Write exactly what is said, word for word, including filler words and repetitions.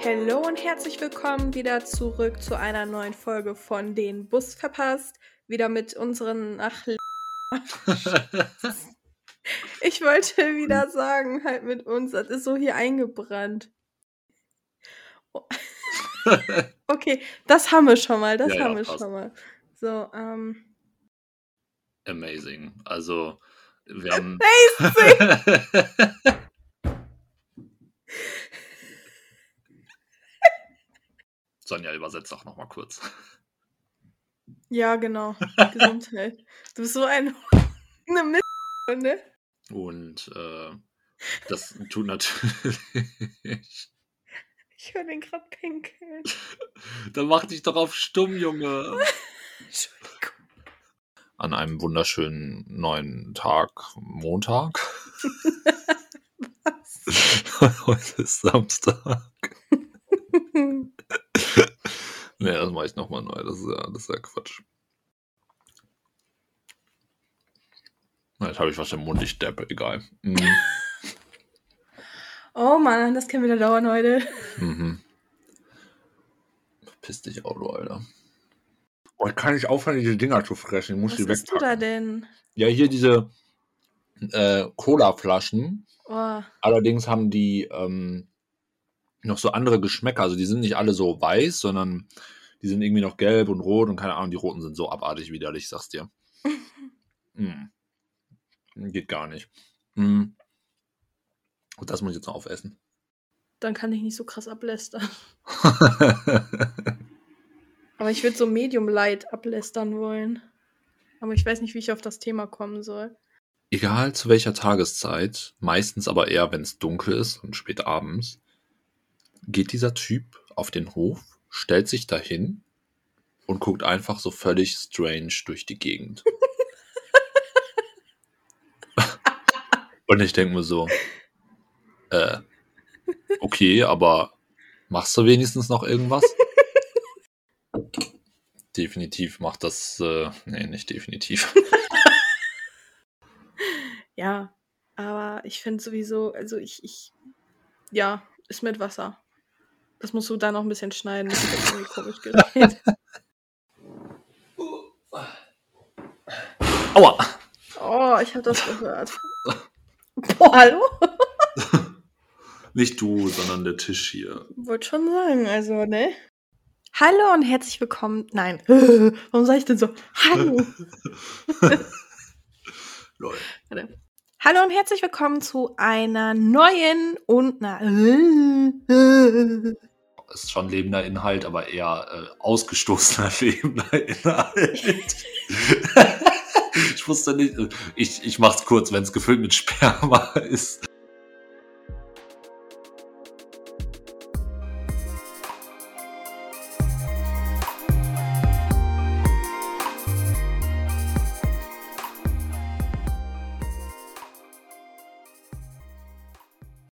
Hallo und herzlich willkommen wieder zurück zu einer neuen Folge von Den Bus verpasst. Wieder mit unseren... Ach, ich wollte wieder sagen, halt mit uns, das ist so hier eingebrannt. Okay, das haben wir schon mal, das Ja, ja, haben wir passt. schon mal. So, ähm... Amazing. Also, wir haben... Sonja, übersetzt doch nochmal kurz. Ja, genau. Gesundheit. Du bist so ein... eine Mist, ne? Und äh, das tut natürlich... Ich höre den gerade pinkeln. Dann mach dich doch auf stumm, Junge. Entschuldigung. An einem wunderschönen neuen Tag, Montag. Was? Heute ist Samstag. Nee, das mache ich nochmal neu. Das ist ja, das ist ja Quatsch. Na, jetzt habe ich was im Mund, ich deppe, egal. Mhm. Oh Mann, das kann wieder dauern heute. Mhm. Piss dich, Auto, Alter. Oh, ich kann nicht aufhören, diese Dinger zu fressen. Ich muss Was die isst du da wegpacken. denn? Ja, hier diese äh, Cola-Flaschen. Oh. Allerdings haben die ähm, noch so andere Geschmäcker. Also die sind nicht alle so weiß, sondern die sind irgendwie noch gelb und rot und keine Ahnung, die roten sind so abartig widerlich, sag's dir. mm. Geht gar nicht. Mm. Und das muss ich jetzt noch aufessen. Dann kann ich nicht so krass ablästern. Aber ich würde so Medium Light ablästern wollen. Aber ich weiß nicht, wie ich auf das Thema kommen soll. Egal zu welcher Tageszeit, meistens aber eher, wenn es dunkel ist und spät abends, geht dieser Typ auf den Hof, stellt sich dahin und guckt einfach so völlig strange durch die Gegend. Und ich denke mir so, äh, okay, aber machst du wenigstens noch irgendwas? Definitiv macht das, äh, nee, nicht definitiv. Ja, aber ich finde sowieso, also ich, ich, ja, ist mit Wasser. Das musst du da noch ein bisschen schneiden, das ist jetzt irgendwie komisch geredet. Aua! Oh, ich habe das gehört. Boah, hallo? Nicht du, sondern der Tisch hier. Wollte schon sagen, also, ne? Hallo und herzlich willkommen. Nein, warum sag ich denn so? Hallo. Lol. Warte. Hallo und herzlich willkommen zu einer neuen und na Ist schon lebender Inhalt, aber eher äh, ausgestoßener lebender Inhalt. Ich wusste nicht, ich, ich mach's kurz, wenn es gefüllt mit Sperma ist.